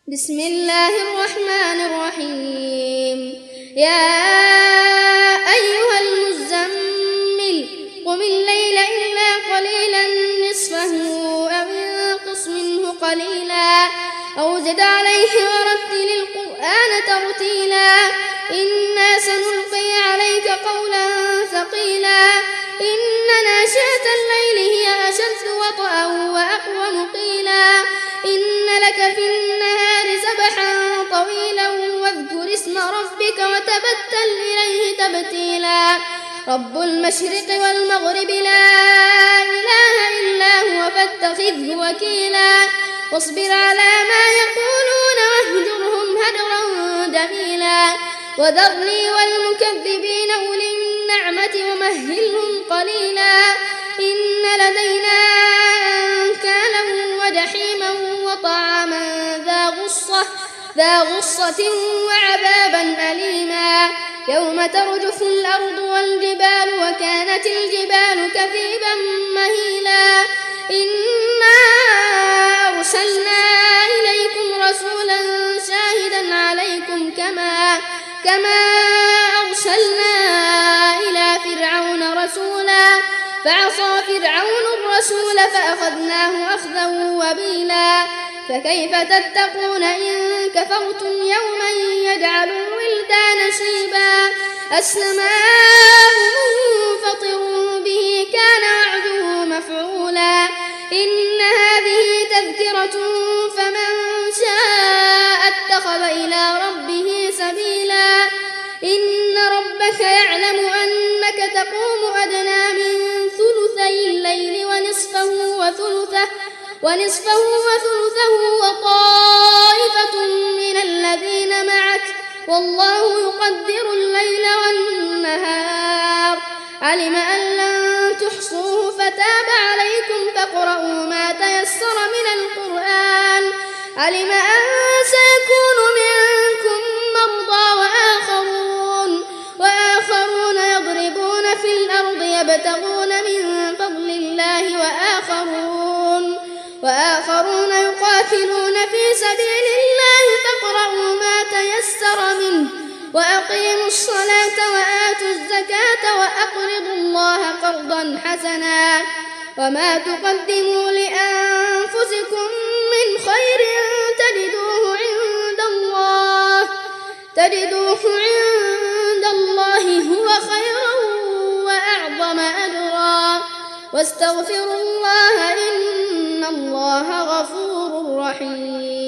بسم الله الرحمن الرحيم. يا أيها المزمل قم الليل إلا قليلا نصفه أو انقص منه قليلا أو زد عليه ورتل القرآن ترتيلا إنا سنلقي عليك قولا ثقيلا إن ناشئة الليل هي أشد وطئا وأقوم قيلا إن لك في النهار سبحا طويلا واذكر اسم ربك وتبتل إليه تبتيلا رب المشرق والمغرب لا إله إلا هو فاتخذه وكيلا واصبر على ما يقولون واهجرهم هجرا جميلا وذرني والمكذبين أولي النعمة ومهلهم قليلا إن لدينا أنكالا وجحيما وطعاما ذا غصة وعذابا أليما يوم ترجف الأرض والجبال وكانت الجبال كثيبا مهيلا إنا أرسلنا إليكم رسولا شاهدا عليكم كما أرسلنا إلى فرعون رسولا فعصى فرعون الرسول فأخذناه أخذا وبيلا فكيف تتقون إن كفرتم يوما يجعل الولدان شيبا السماء منفطر به كان وعده مفعولا إن هذه تذكرة فمن شاء اتخذ إلى ربه سبيلا إن ربك يعلم أنك تقوم أدنى من ثلثي الليل ونصفه وثلثه وطائفة من الذين معك والله يقدر الليل والنهار علم أن لن تحصوه فتاب عليكم فاقرؤوا ما تيسر من القرآن علم أن سيكون منكم مرضى وآخرون يضربون في الأرض يبتغون من فضل الله وآخرون يقاتلون في سبيل الله فاقرؤوا ما تيسر منه وأقيموا الصلاة وآتوا الزكاة وأقرضوا الله قرضا حسنا وما تقدموا لأنفسكم من خير تجدوه عند الله هو خيرا وأعظم أجرا واستغفروا الله إن الله غفور رحيم.